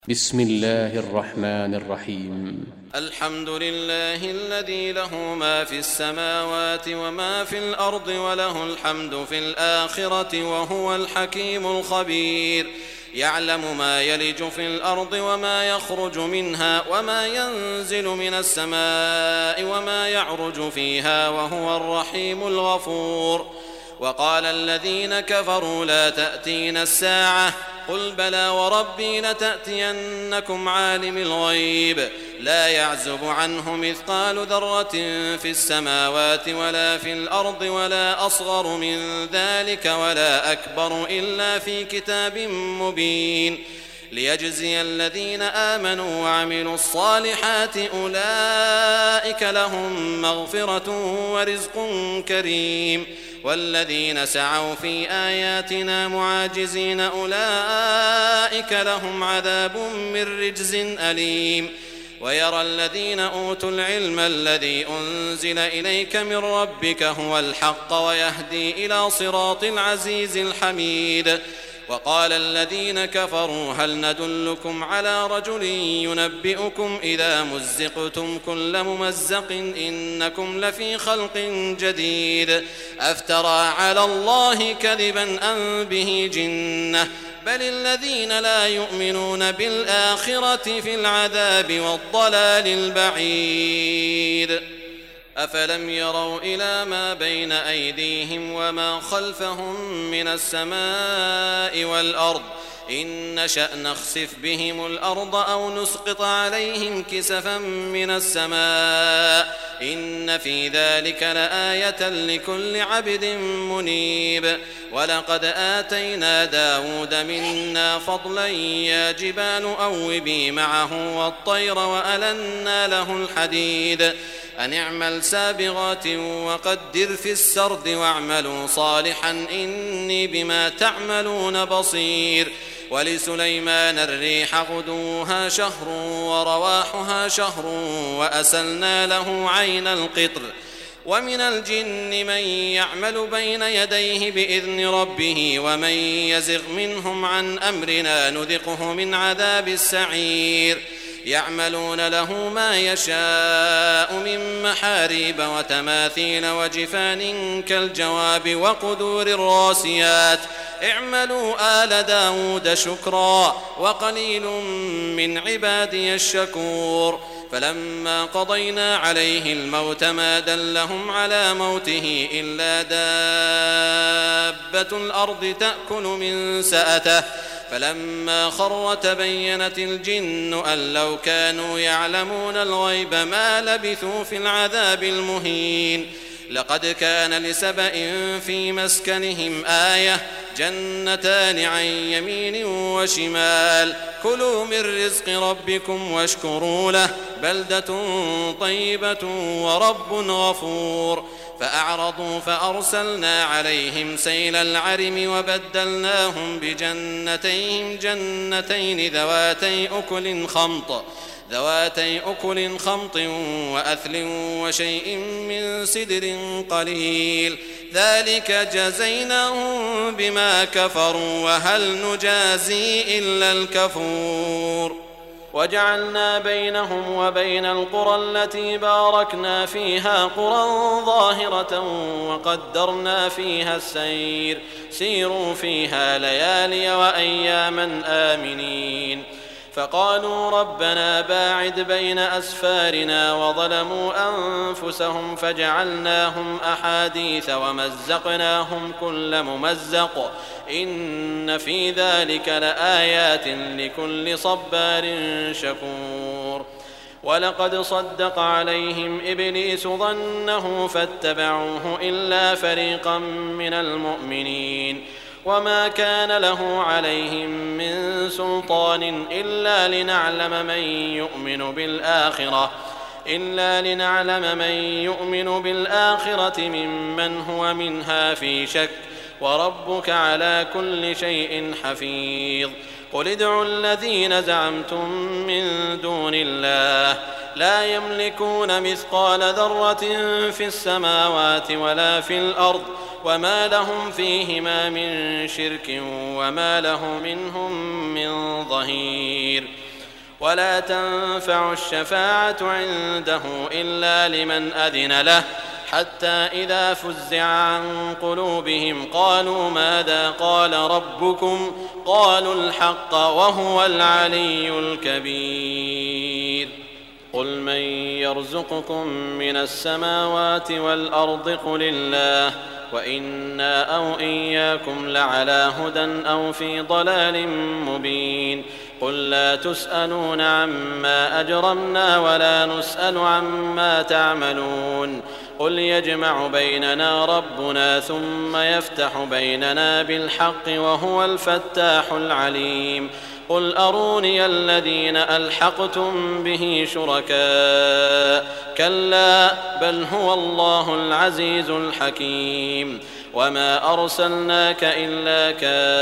بسم الله الرحمن الرحيم. الحمد لله الذي له ما في السماوات وما في الأرض وله الحمد في الآخرة وهو الحكيم الخبير. يعلم ما يلج في الأرض وما يخرج منها وما ينزل من السماء وما يعرج فيها وهو الرحيم الغفور. وقال الذين كفروا لا تأتينا الساعة قل بلى وربي لتأتينكم عالم الغيب لا يعزب عنه مثقال ذرة في السماوات ولا في الأرض ولا أصغر من ذلك ولا أكبر إلا في كتاب مبين ليجزي الذين آمنوا وعملوا الصالحات أولئك لهم مغفرة ورزق كريم والذين سعوا في آياتنا معاجزين أولئك لهم عذاب من رجز أليم. ويرى الذين أوتوا العلم الذي أنزل إليك من ربك هو الحق ويهدي إلى صراط العزيز الحميد. وقال الذين كفروا هل ندلكم على رجل ينبئكم إذا مزقتم كل ممزق إنكم لفي خلق جديد أفترى على الله كذبا أم به جنة بل الذين لا يؤمنون بالآخرة في العذاب والضلال البعيد. أفلم يروا إلى ما بين أيديهم وما خلفهم من السماء والأرض إن نشأ نخسف بهم الأرض أو نسقط عليهم كسفا من السماء إن في ذلك لآية لكل عبد منيب. ولقد آتينا داود منا فضلا يا جبال أوبي معه والطير وألنا له الحديد أن اعمل سابغات وقدر في السرد واعملوا صالحا إني بما تعملون بصير. ولسليمان الريح غدوها شهر ورواحها شهر وأسلنا له عين القطر. ومن الجن من يعمل بين يديه بإذن ربه ومن يزغ منهم عن أمرنا نذقه من عذاب السعير. يعملون له ما يشاء من محاريب وتماثيل وجفان كالجواب وقدور الراسيات اعملوا آل داود شكرا وقليل من عبادي الشكور. فلما قضينا عليه الموت ما دلهم على موته إلا دابة الأرض تأكل من سأته فلما خر تبينت الجن أن لو كانوا يعلمون الغيب ما لبثوا في العذاب المهين. لقد كان لسبأ في مسكنهم آية جنتان عن يمين وشمال كلوا من رزق ربكم واشكروا له بلدة طيبة ورب غفور. فأعرضوا فأرسلنا عليهم سيل العرم وبدلناهم بجنتين جنتين ذواتي أكل خمط وأثل وشيء من سدر قليل ذلك جزيناهم بما كفروا وهل نجازي إلا الكفور. وجعلنا بينهم وبين القرى التي باركنا فيها قرى ظاهرة وقدرنا فيها السير سيروا فيها ليالي وأياما آمنين. فقالوا ربنا باعد بين أسفارنا وظلموا أنفسهم فجعلناهم أحاديث ومزقناهم كل ممزق إن في ذلك لآيات لكل صبار شكور. ولقد صدق عليهم إبليس ظنه فاتبعوه إلا فريقا من المؤمنين وما كان له عليهم من سلطان إلا لنعلم من يؤمن بالآخرة ممن هو منها في شك وربك على كل شيء حفيظ. قل ادعوا الذين زعمتم من دون الله لا يملكون مثقال ذرة في السماوات ولا في الأرض وما لهم فيهما من شرك وما له منهم من ظهير. ولا تنفع الشفاعة عنده إلا لمن أذن له حتى إذا فزع عن قلوبهم قالوا ماذا قال ربكم قالوا الحق وهو العلي الكبير قل من يرزقكم من السماوات والأرض قل الله وإنا أو إياكم لعلى هدى أو في ضلال مبين قل لا تسألون عما أجرمنا ولا نسأل عما تعملون قل يجمع بيننا ربنا ثم يفتح بيننا بالحق وهو الفتاح العليم قل أروني الذين ألحقتم به شركاء كلا بل هو الله العزيز الحكيم وما أرسلناك إلا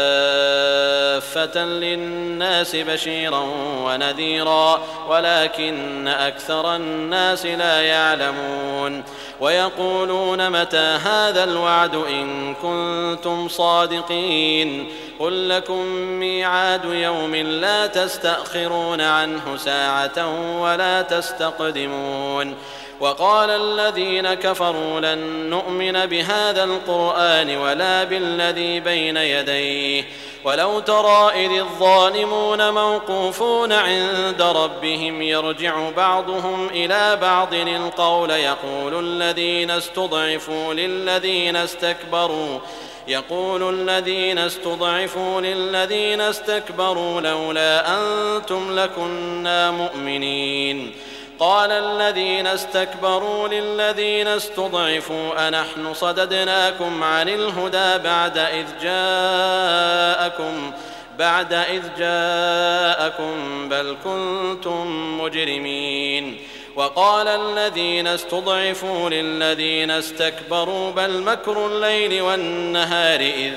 كافة للناس بشيرا ونذيرا ولكن أكثر الناس لا يعلمون ويقولون متى هذا الوعد إن كنتم صادقين قل لكم ميعاد يوم لا تستأخرون عنه ساعة ولا تستقدمون وقال الذين كفروا لن نؤمن بهذا القرآن ولا بالذي بين يديه ولو ترى إذ الظالمون موقوفون عند ربهم يرجع بعضهم إلى بعض القول يقول الذين استضعفوا للذين استكبروا لولا أنتم لكنا مؤمنين قال الذين استكبروا للذين استضعفوا أنحن صددناكم عن الهدى بعد إذ جاءكم بل كنتم مجرمين وقال الذين استضعفوا للذين استكبروا بل مكر الليل والنهار إذ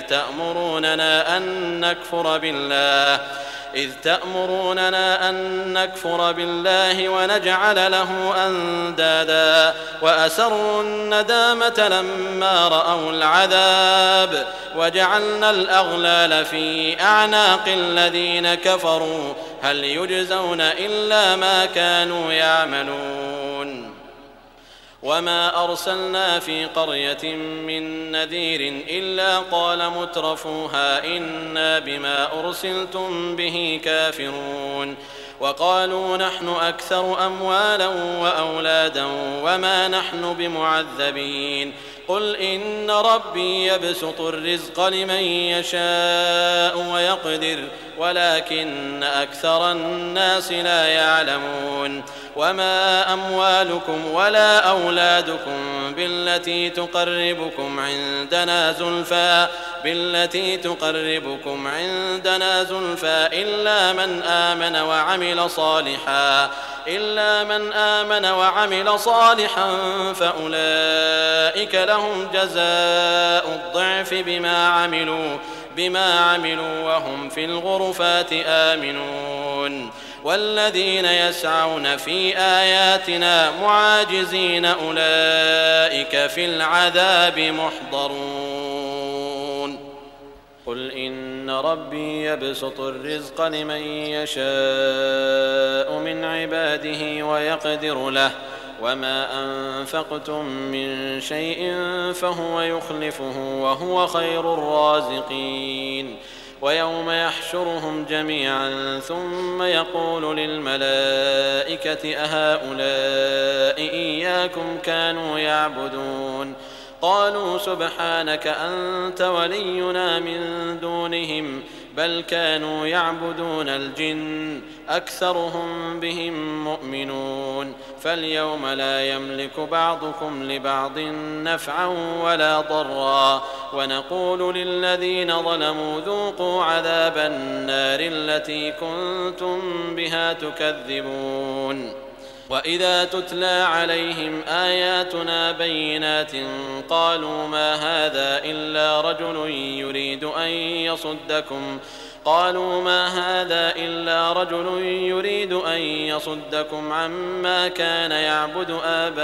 تأمروننا أن نكفر بالله ونجعل له أندادا وأسروا الندامة لما رأوا العذاب وجعلنا الأغلال في أعناق الذين كفروا هل يجزون إلا ما كانوا يعملون وما أرسلنا في قرية من نذير إلا قال مترفوها إنا بما أرسلتم به كافرون وقالوا نحن أكثر أموالا وأولادا وما نحن بمعذبين قل إن ربي يبسط الرزق لمن يشاء ويقدر ولكن أكثر الناس لا يعلمون وما أموالكم ولا أولادكم بالتي تقربكم عندنا زلفى إلا من آمن وعمل صالحا فأولئك لهم جزاء الضعف بما عملوا وهم في الغرفات آمنون والذين يسعون في آياتنا معاجزين أولئك في العذاب محضرون قل إن ربي يبسط الرزق لمن يشاء من عباده ويقدر له وما أنفقتم من شيء فهو يخلفه وهو خير الرازقين ويوم يحشرهم جميعا ثم يقول للملائكة أهؤلاء إياكم كانوا يعبدون قالوا سبحانك أنت ولينا من دونهم بل كانوا يعبدون الجن أكثرهم بهم مؤمنون فاليوم لا يملك بعضكم لبعض نفعا ولا ضرا ونقول للذين ظلموا ذوقوا عذاب النار التي كنتم بها تكذبون وإذا تتلى عليهم آياتنا بينات قالوا ما هذا إلا رجل يريد أن قالوا ما هذا إلا رجل يريد أن يصدكم عما كان يعبد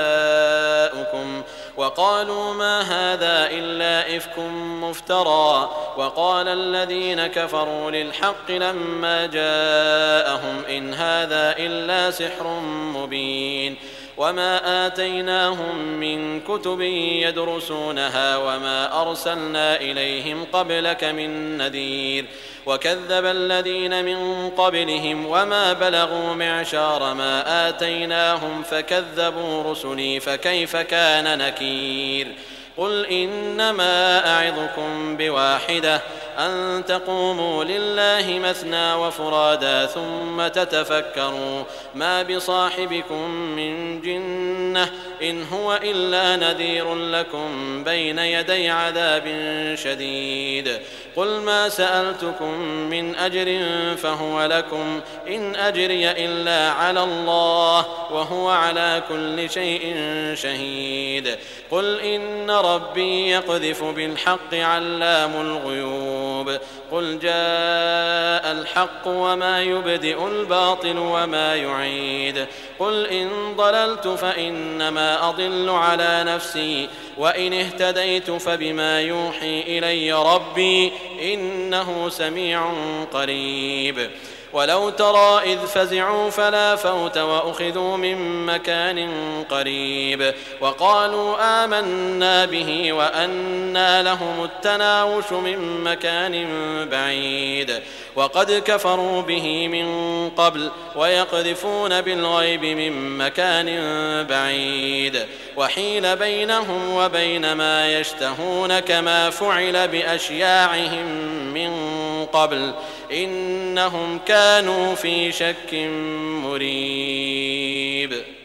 آباؤكم وقالوا ما هذا إلا إفك مفترى وقال الذين كفروا للحق لما جاءهم إن هذا إلا سحر مبين وما آتيناهم من كتب يدرسونها وما أرسلنا إليهم قبلك من نذير وكذب الذين من قبلهم وما بلغوا معشار ما آتيناهم فكذبوا رسلي فكيف كان نكير قل إنما أعظكم بواحدة أن تقوموا لله مثنى وفرادا ثم تتفكروا ما بصاحبكم من جنة إن هو إلا نذير لكم بين يدي عذاب شديد قل ما سألتكم من أجر فهو لكم إن أجري إلا على الله وهو على كل شيء شهيد قل إن ربي يقذف بالحق علام الغيوب قل جاء الحق وما يبدئ الباطل وما يعيد قل إن ضللت فإنما أضل على نفسي وإن اهتديت فبما يوحي إلي ربي إنه سميع قريب ولو ترى إذ فزعوا فلا فوت وأخذوا من مكان قريب وقالوا آمنا به وأنى لهم التناوش من مكان بعيد وقد كفروا به من قبل ويقذفون بالغيب من مكان بعيد وحيل بينهم وبين ما يشتهون كما فعل بأشياعهم من قبل إنهم كانوا في شك مريب